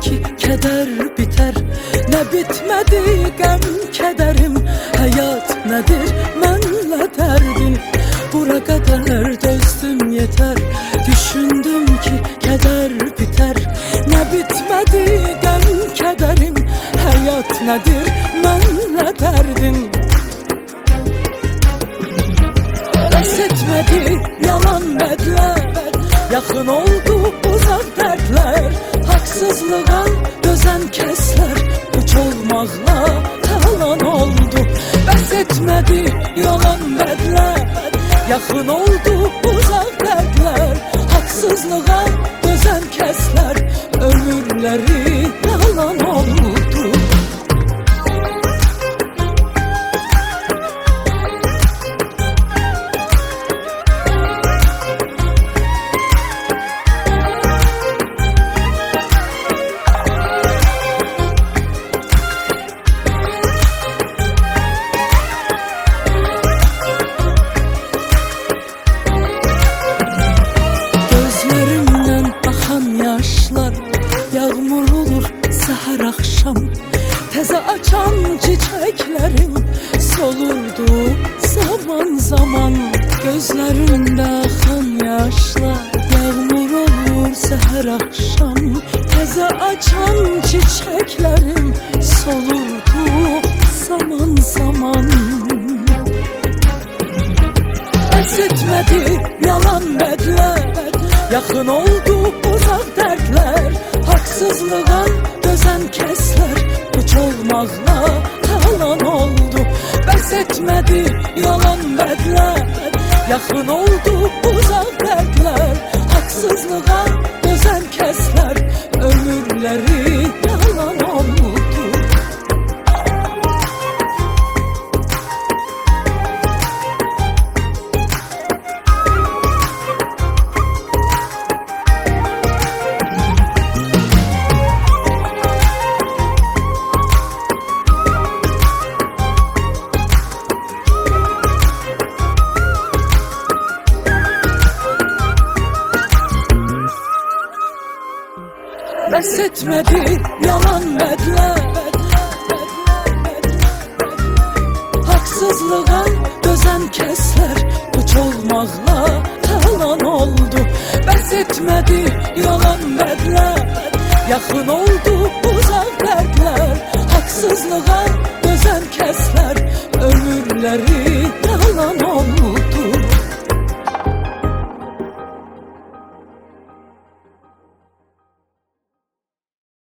ki keder biter. Ne bitmedi gəm kederim, hayat nedir mənlə derdin. Bura kadar dözdüm yeter, düşündüm ki keder biter. Ne bitmedi gəm kederim, hayat nedir mənlə derdin. Bəs etmedi yalan bədlər, yaxın oldu uzaq dərdlər. Haksızlığa dözen kesler, uç olmaqla talan oldu. Bəs etmedi yalan bədlər, yaxın oldu uzaq dərdlər. Haksızlığa dözen kesler, ömürleri yalan oldu. Yağmur olur səhər axşam, təzə açan çiçəklərim solurdu zaman zaman. Gözlərimdə axan yaşlar, yağmur olur səhər axşam, təzə açan çiçəklərim solurdu zaman zaman. Bəs etmədi yalan bədlər, yaxın oldu uzaq dərdlər. Haksızlığa dözen kesler, uç olmaqla talan oldu. Bəs etmedi yalan bədlər, yaxın oldu uzaq dərdlər. Haksızlığa dözen kesler, ömürleri yalan oldu. Bəs etmedi yalan bədlər, haksızlığa dözen kesler, uç olmaqla talan oldu. Bəs etmedi yalan bədlər, yaxın oldu uzaq dərdlər. Haksızlığa dözen kesler, ömürleri